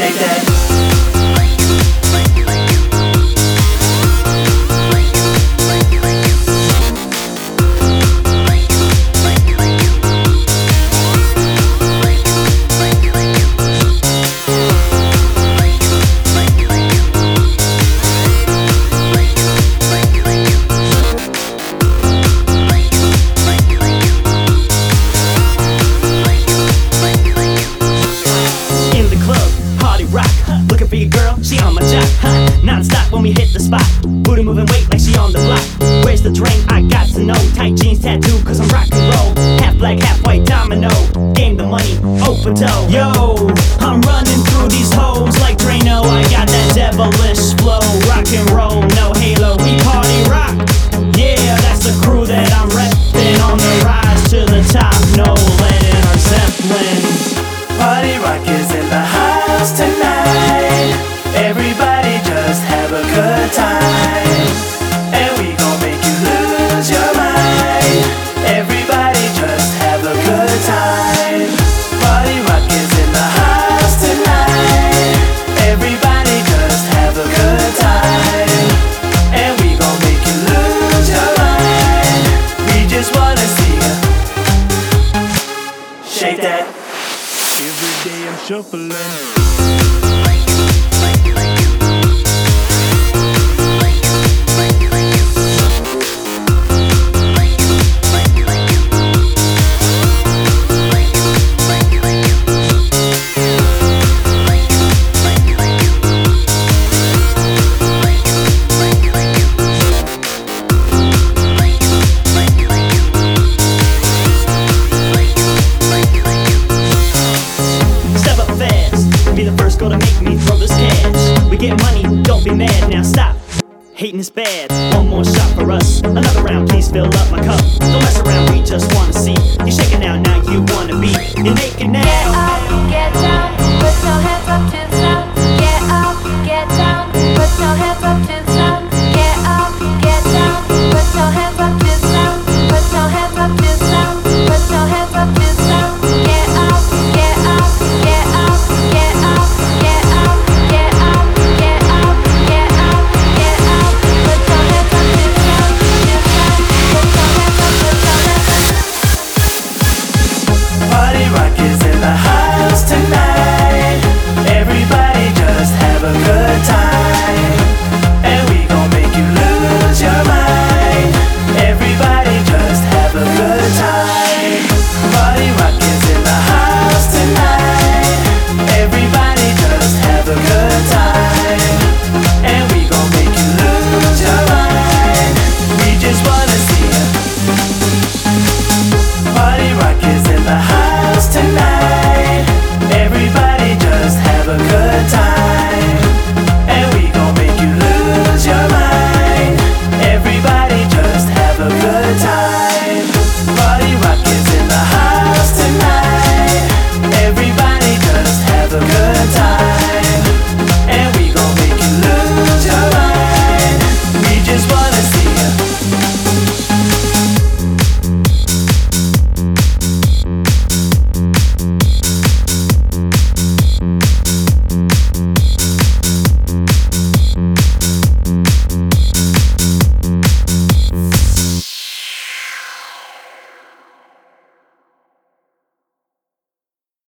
shake that. Looking for your girl, she on my jock, non-stop when we hit the spot. Booty moving weight like she on the block. Where's the drink? I got to know. Tight jeans tattoo cause I'm rock and roll. Half black, half white domino. Game the money, open toe. Yo, I'm running through these hoes like Drano. I got that devilish flow. Rock and roll, no halo, we party rock. Yeah, that's the crew that I'm reppin'. On the rise to the top, no Lennon or Zeppelin. Party rock is in the house tonight. Everybody just have a good time, and we gon' make you lose your mind. Everybody just have a good time. Party rock is in the house tonight. Everybody just have a good time, and we gon' make you lose your mind. We just wanna see ya shake that. Every day I'm shuffling. Be the first girl to make me throw this cash. We get money, don't be mad, now stop. Hating is bad, one more shot for us. Another round, please fill up my cup. Don't mess around, we just wanna see you shaking out, now you wanna be. You're naked now. Get up, get down.